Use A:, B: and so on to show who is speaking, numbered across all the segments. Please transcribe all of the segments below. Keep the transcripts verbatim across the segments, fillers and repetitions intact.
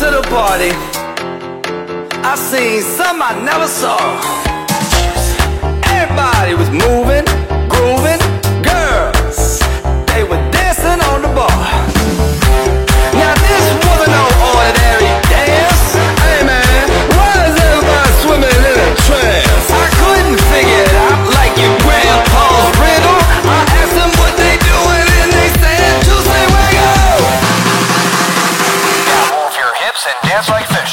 A: little party, I seen some I never saw. Everybody was moving, grooving, girls, they were dancing on the bar. Now this wasn't no ordinary dance. Hey man, why is everybody swimming in a trance? I couldn't figure it out like your grandpa's riddle. I asked them what they doing and they said, Juicy Wiggle.
B: Now move your hips and dance like fish.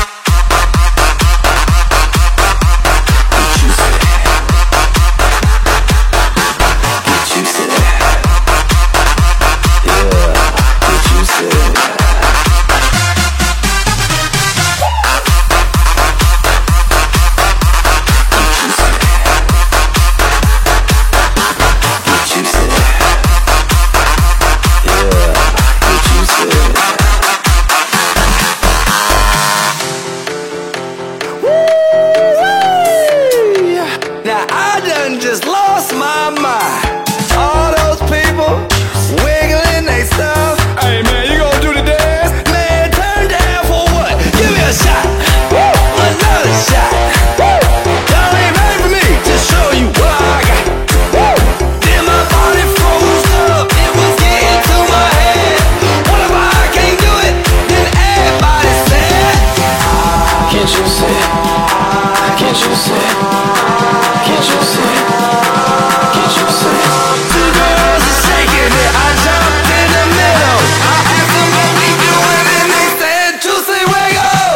A: Now I done just lost my mind. All those people wiggling they stuff. Hey man, you gonna do the dance? Man, turn down for what? Give me a shot. Woo! Another shot. Woo! Y'all ain't ready for me to show you what I got. Woo! Then my body froze up. It was getting to my head. What if I can't do it? Then everybody said,
B: Can't you see? Can't you see? Can't you see? Can't you see?
A: two girls are shaking it. I jumped in the middle. I asked them what we doing and they said, Juicy Wiggle.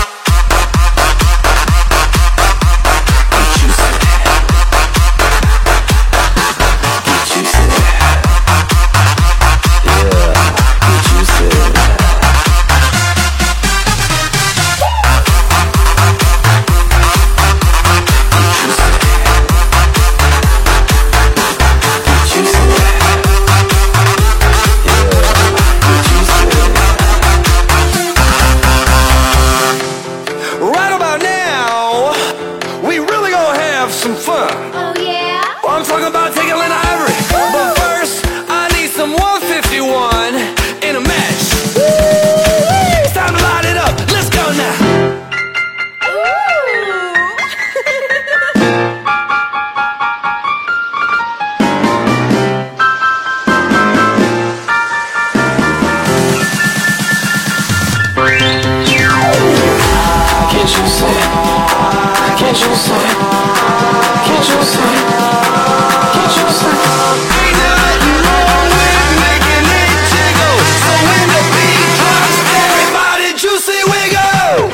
A: Right about now, we really gonna have some fun.
C: Oh yeah?
A: Well, I'm talking about tickling ivory. But first, I need some one fifty-one in a match. It's time to light it up. Let's go now.
B: Can't you see? Can't you see? Can't you see? Can't you see?
A: Ain't nothing wrong with making it jiggle. So when the beat drops, everybody Juicy Wiggle.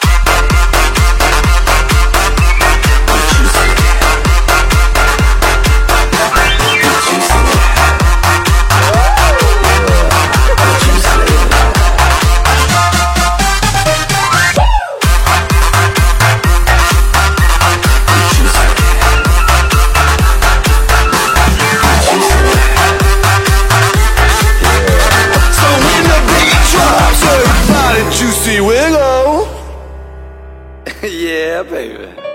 A: So when the beat drops, everybody Juicy Wiggle. Yeah, baby.